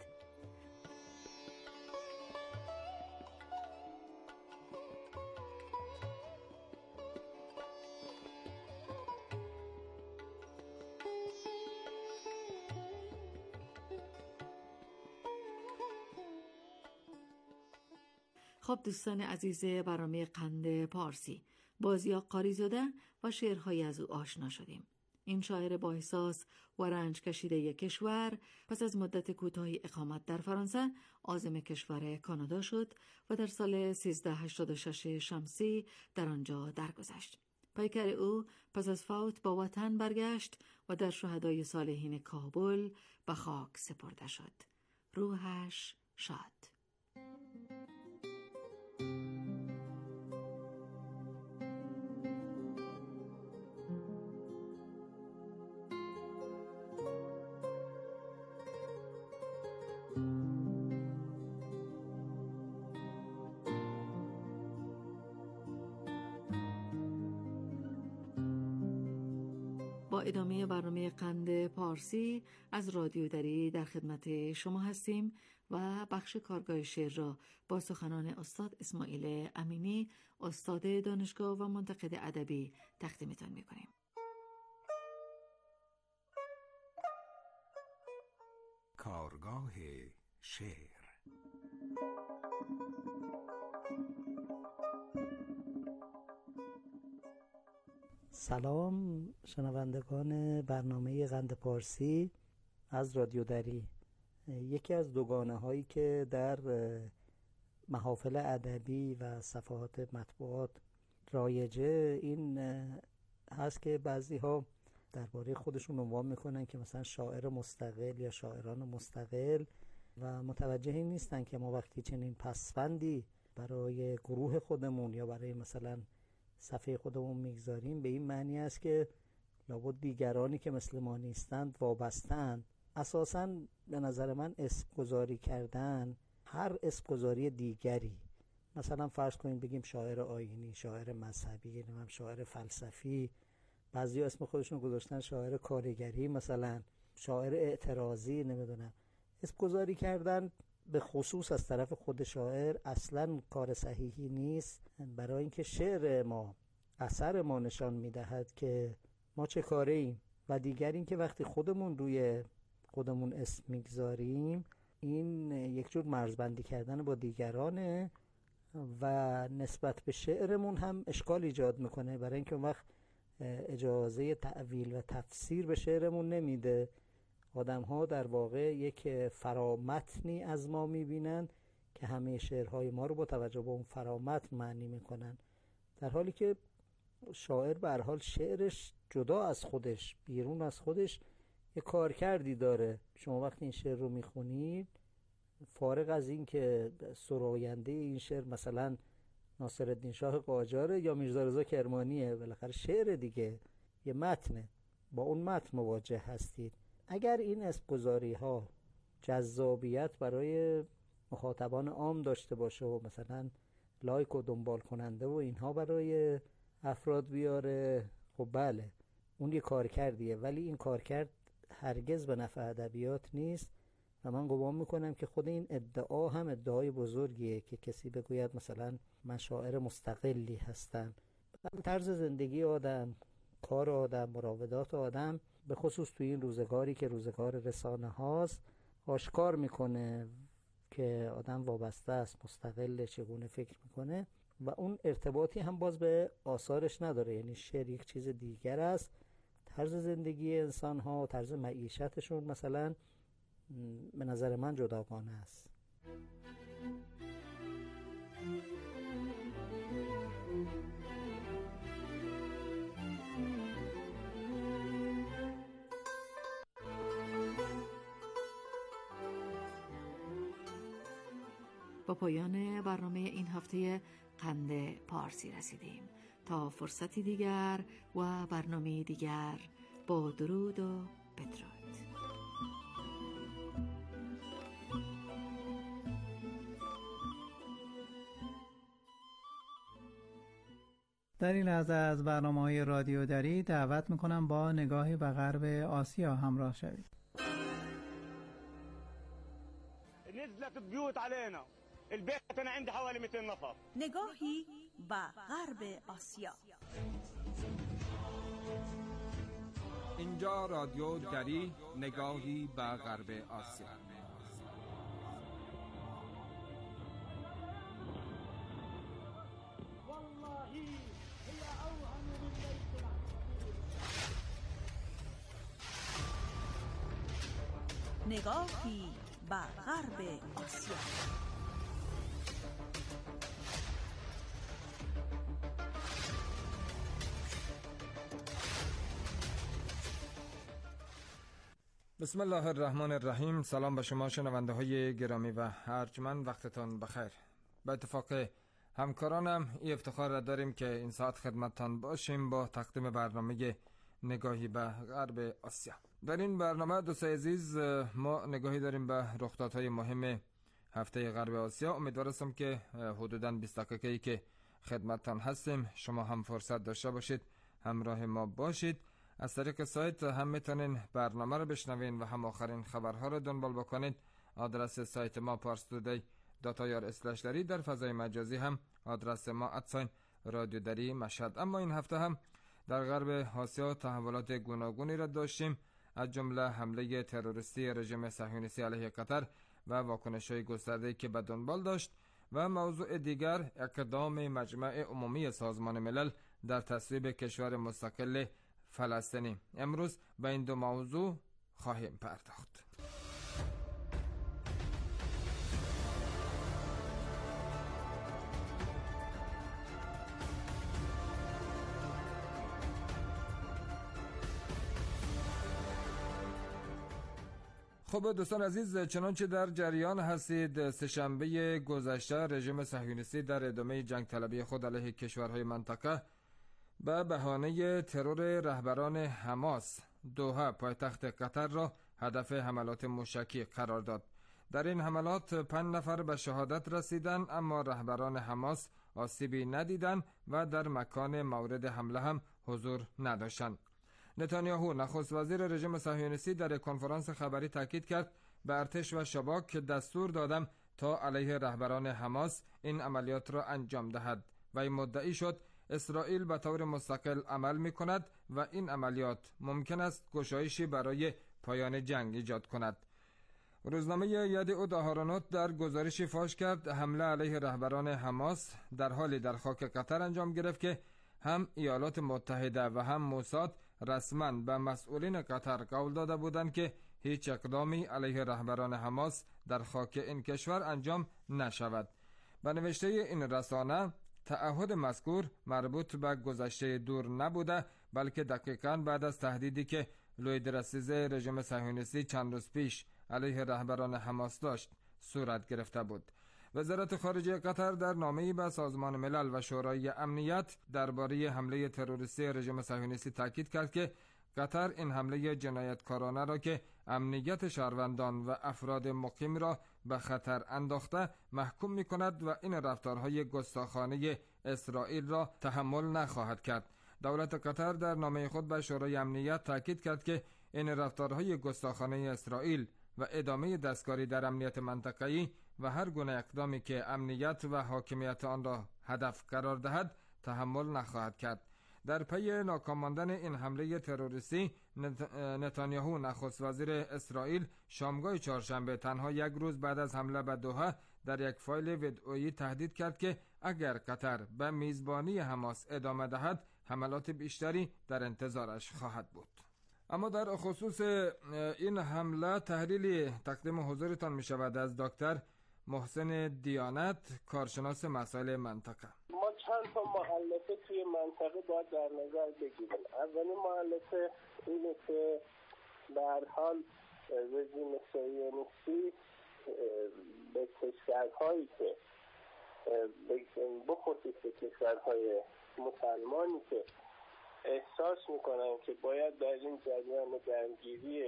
خب دوستان عزیز برنامه قند پارسی، با ضیا قاریزاده و شعرهای از او آشنا شدیم. این شاعر با احساس و رنج کشیده کشور پس از مدت کوتاهی اقامت در فرانسه عازم کشور کانادا شد و در سال سیزده هشتاد و شش شمسی در آنجا درگذشت. پیکر او پس از فوت با وطن برگشت و در شهدای صالحین کابل به خاک سپرده شد. روحش شاد. با ادامه برنامه قند پارسی از رادیو دری در خدمت شما هستیم و بخش کارگاه شعر را با سخنان استاد اسماعیل امینی، استاد دانشگاه و منتقد ادبی تقدیمتان می‌کنیم. کارگاه شعر. سلام شنوندگان برنامه قند پارسی از رادیو دری. یکی از دوگانه هایی که در محافل ادبی و صفحات مطبوعات رایجه این هست که بعضی ها درباره خودشون عنوان میکنن که مثلا شاعر مستقل یا شاعران مستقل و متوجه این نیستن که ما وقتی چنین پسوندی برای گروه خودمون یا برای مثلا صفحه خودمون میگذاریم به این معنی است که لابد دیگرانی که مثل ما نیستند وابستند. اساساً به نظر من اسم گذاری کردن، هر اسم گذاری دیگری، مثلا فرض کنید بگیم شاعر آیینی، شاعر مذهبی، نمیم شاعر فلسفی، بعضی اسم خودشون گذاشتن شاعر کارگری، مثلا شاعر اعتراضی، نمیدونم. اسم گذاری کردن به خصوص از طرف خود شاعر اصلا کار صحیحی نیست، برای اینکه شعر ما، اثر ما نشان میدهد که ما چه کاره ایم و دیگر این که وقتی خودمون روی خودمون اسم میگذاریم این یک جور مرزبندی کردن با دیگرانه و نسبت به شعرمون هم اشکال ایجاد میکنه، برای اینکه اون وقت اجازه تعویل و تفسیر به شعرمون نمیده. آدم ها در واقع یک فرامتنی از ما میبینن که همه شعرهای ما رو با توجه به اون فرامتن معنی میکنن، در حالی که شاعر به هر حال شعرش جدا از خودش، بیرون از خودش یک کارکردی داره. شما وقتی این شعر رو میخونید فارغ از این که سراینده این شعر مثلا ناصرالدین شاه قاجاره یا میرزا رضا کرمانیه، بالاخره شعر دیگه، یه متنه، با اون متن مواجه هستید. اگر این اسمگذاری ها جذابیت برای مخاطبان عام داشته باشه و مثلا لایک و دنبال کننده و اینها برای افراد بیاره، خب بله اون یه کار کردیه، ولی این کار کرد هرگز به نفع ادبیات نیست و من گمان میکنم که خود این ادعا هم ادعای بزرگیه که کسی بگوید مثلا من شاعر مستقلی هستم. طرز زندگی آدم، کار آدم، مراودات آدم به خصوص توی این روزگاری که روزگار رسانه هاست آشکار میکنه که آدم وابسته است، مستقل، چگونه فکر میکنه و اون ارتباطی هم باز به آثارش نداره. یعنی شعر یک چیز دیگر است، طرز زندگی انسان ها، طرز معیشتشون مثلا به نظر من جداگانه است. با پایان برنامه این هفته قند پارسی رسیدیم. تا فرصتی دیگر و برنامه دیگر، با درود و بدرود. در این لحظه از برنامه‌های رادیو دری دعوت میکنم با نگاهی به غرب آسیا همراه شوید. نزلت البيوت علينا البيت انا عندي حوالي مئتين نفر. نگاهی به غرب آسیا. اینجا رادیو دری، نگاهی به غرب آسیا. نگاهی به غرب آسیا. بسم الله الرحمن الرحیم. سلام به شما شنونده های گرامی و ارجمند، وقتتان بخیر. به اتفاق همکارانم این افتخار را داریم که این ساعت خدمتتان باشیم با تقدیم برنامه نگاهی به غرب آسیا. در این برنامه دوستان عزیز ما نگاهی داریم به رخدادهای مهم هفته غرب آسیا. امیدوارم که حدوداً بیست دقیقه‌ای که خدمتتان هستیم شما هم فرصت داشته باشید همراه ما باشید. از طریق سایت هم میتونین برنامه رو بشنوین و هم آخرین خبرها رو دنبال بکنید. آدرس سایت ما پارس تودی دات آی آر اسلش دری، در فضای مجازی هم آدرس ما ادساین رادیو دری مشهد. اما این هفته هم در غرب آسیا تحولات گوناگونی را داشتیم، از جمله حمله تروریستی رژیم صهیونیستی علیه قطر و واکنش‌های گسترده‌ای که به دنبال داشت و موضوع دیگر اقدام مجمع عمومی سازمان ملل در تصویب کشور مستقل فلسطینی. امروز به این دو موضوع خواهیم پرداخت. خب دوستان عزیز، چنانچه در جریان هستید، سه‌شنبه گذشته رژیم صهیونیستی در ادامه جنگ طلبی خود علیه کشورهای منطقه به بهانه ترور رهبران حماس دوحه پایتخت قطر را هدف حملات موشکی قرار داد. در این حملات پنج نفر به شهادت رسیدند، اما رهبران حماس آسیبی ندیدند و در مکان مورد حمله هم حضور نداشتند. نتانیاهو نخست وزیر رژیم صهیونیستی در کنفرانس خبری تاکید کرد به ارتش و شباک که دستور دادم تا علیه رهبران حماس این عملیات را انجام دهد و این مدعی شد اسرائیل به طور مستقل عمل می کند و این عملیات ممکن است گشایشی برای پایان جنگ ایجاد کند. روزنامه یدیعود آهارونوت در گزارشی فاش کرد حمله علیه رهبران حماس در حالی در خاک قطر انجام گرفت که هم ایالات متحده و هم موساد رسما به مسئولین قطر قول داده بودند که هیچ اقدامی علیه رهبران حماس در خاک این کشور انجام نشود. به نوشته این رسانه تعهد مذکور مربوط به گذشته دور نبوده، بلکه دقیقاً بعد از تهدیدی که لوی درستیزه رژیم صهیونیستی چند روز پیش علیه رهبران حماس داشت صورت گرفته بود. وزارت خارجه قطر در نامه‌ای به سازمان ملل و شورای امنیت درباره حمله تروریستی رژیم صهیونیستی تاکید کرد که قطر این حمله جنایتکارانه را که امنیت شهروندان و افراد مقیم را به خطر انداخته محکوم می‌کند و این رفتارهای گستاخانه اسرائیل را تحمل نخواهد کرد. دولت قطر در نامه خود به شورای امنیت تاکید کرد که این رفتارهای گستاخانه اسرائیل و ادامه دستکاری در امنیت منطقه‌ای و هر گونه اقدامی که امنیت و حاکمیت آن را هدف قرار دهد تحمل نخواهد کرد. در پی ناکام ماندن این حمله تروریستی، نتانیاهو نخست وزیر اسرائیل شامگاه چهارشنبه تنها یک روز بعد از حمله به دوحه در یک فایل ویدئویی تهدید کرد که اگر قطر به میزبانی حماس ادامه دهد حملات بیشتری در انتظارش خواهد بود. اما در خصوص این حمله تحلیلی تقدیم حضورتان می شود از دکتر محسن دیانت، کارشناس مسائل منطقه. ما چند تا مؤلفه توی منطقه باید در نظر بگیریم. اولین مؤلفه اینه که به هر حال رژیم صهیونیستی به کشورهایی که بخصوص به کشورهای مسلمانی که احساس میکنن که باید در این جریان درگیری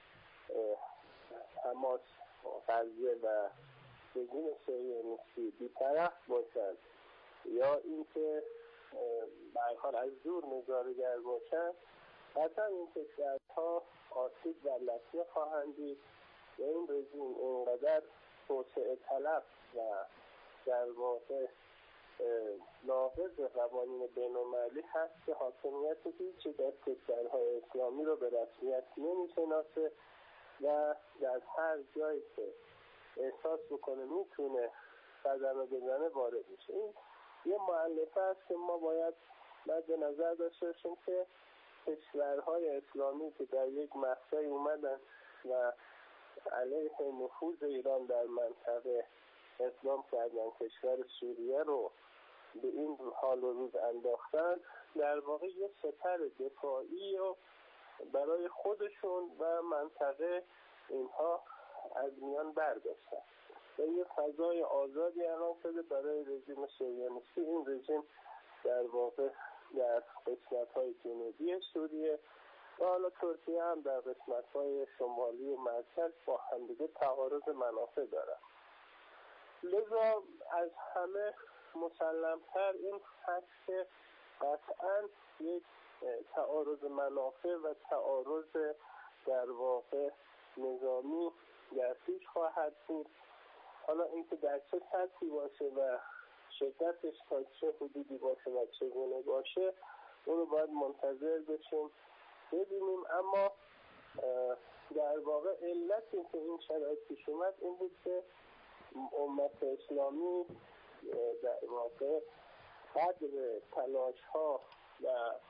حماس غزه و رژیم صهیونیستی بی‌طرف باشند یا اینکه به هر حال از دور نظاره‌گر باشند، قطعا این کشورها آسیب و لطمه خواهند دید و این رژیم اینقدر توسعه طلب و در واقع ناقض قوانین بین‌المللی هست که حاکمیت هیچ یک از کشورهای اسلامی رو به رسمیت نمی‌شناسه و در هر جایی که احساس بکنه میتونه قدم بزنه وارد میشه. این یه مؤلفه است که ما باید مد نظر داشته باشیم که کشورهای اسلامی که در یک مقطعی اومدن و علیه نفوذ ایران در منطقه اقدام کردن، کشور سوریه رو به این حال و روز انداختن، در واقع یه سپر دفاعی و برای خودشون و منطقه اینها از میان برداشتن و یه فضای آزادی اعلام شده برای رژیم صهیونیستی. این رژیم در واقع در قسمت‌های جنوبی سوریه و حالا ترکیه هم در قسمت‌های شمالی و مرکز با همدیگه تعارض منافع دارن. لذا از همه مسلم‌تر این هست که قطعاً یک تعارض منافع و تعارض در واقع نظامی در پیش خواهد بود. حالا اینکه در چه سطحی باشه و شدتش تا چه حدودی باشه و چگونه باشه اون رو باید منتظر بشیم ببینیم. اما در واقع علت اینکه این شرایط پیش اومد این بود که امت اسلامی در واقع قدر تلاش ها و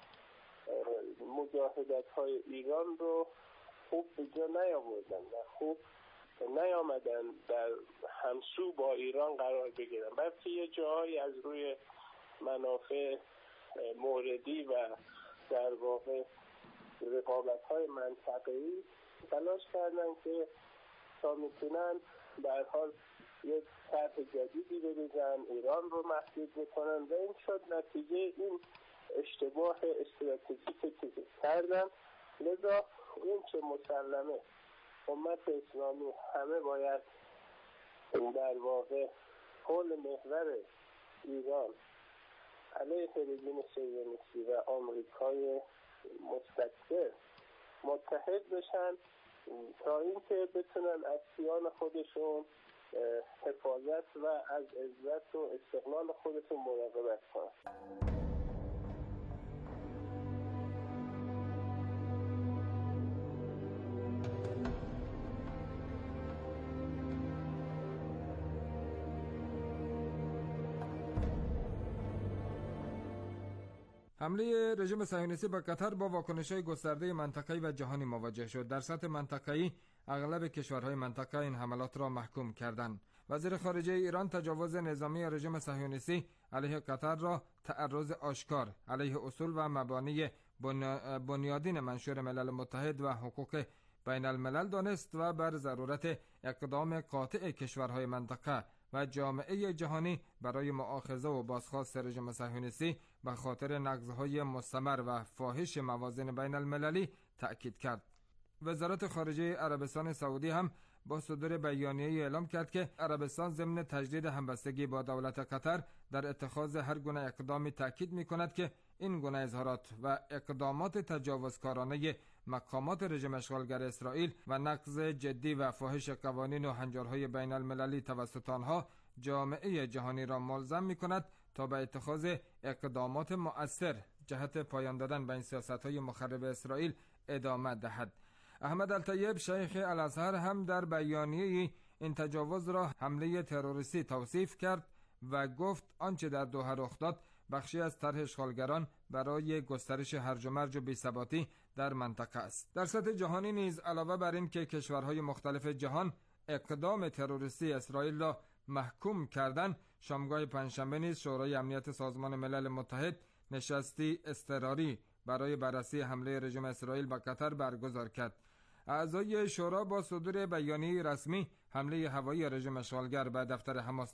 مجاهدت های ایران رو خوب به جا نیاوردن و خوب نیامدن در همسو با ایران قرار بگیرن، بلکه یه جاهایی از روی منافع موردی و در واقع رقابت های منطقه‌ای تلاش کردن که ها میتونن به هر حال یک طرح جدیدی بریزن، ایران رو محدود بکنن و این شد نتیجه این اشتباه استراتژیکی که کردن. لذا این چه مسلمه امت اسلامی همه باید در واقع حول محور ایران علیه رژیم صهیونیستی و آمریکای مستکبر متحد بشن تا اینکه بتونن از کیان خودشون حفاظت و از عزت و استقلال خودشون مراقبت کنن. حمله رژیم صهیونیستی به قطر با واکنش‌های گسترده منطقه‌ای و جهانی مواجه شد. در سطح منطقه‌ای اغلب کشورهای منطقه این حملات را محکوم کردند. وزیر خارجه ایران تجاوز نظامی رژیم صهیونیستی علیه قطر را تعرض آشکار علیه اصول و مبانی بنیادین منشور ملل متحد و حقوق بین الملل دانست و بر ضرورت اقدام قاطع کشورهای منطقه و جامعه جهانی برای مؤاخذه و بازخواست رژیم صهیونیستی به خاطر نقض‌های مستمر و فاحش موازین بین المللی تأکید کرد. وزارت خارجه عربستان سعودی هم با صدور بیانیه‌ای اعلام کرد که عربستان ضمن تجدید همبستگی با دولت قطر در اتخاذ هر گونه اقدامی تأکید می‌کند که این گونه اظهارات و اقدامات تجاوزکارانه مقامات رژیم اشغالگر اسرائیل و نقض جدی و فاحش قوانین و هنجارهای بین المللی توسط آنها جامعه جهانی را ملزم می‌کند تا به اتخاذ اقدامات مؤثر جهت پایان دادن به این سیاست‌های مخرب اسرائیل ادامه دهد. احمد الطیب شیخ الازهر هم در بیانیه‌ای این تجاوز را حمله تروریستی توصیف کرد و گفت آنچه در دوحه رخ داد بخشی از طرح اشغالگران برای گسترش هرج و مرج و بی‌ثباتی در منطقه است. در سطح جهانی نیز علاوه بر این که کشورهای مختلف جهان اقدام تروریستی اسرائیل را محکوم کردند، شامگاه پنجشنبه نیز شورای امنیت سازمان ملل متحد نشستی اضطراری برای بررسی حمله رژیم اسرائیل به قطر برگزار کرد. اعضای شورا با صدور بیانیه رسمی حمله هوایی رژیم اشغالگر به دفتر حماس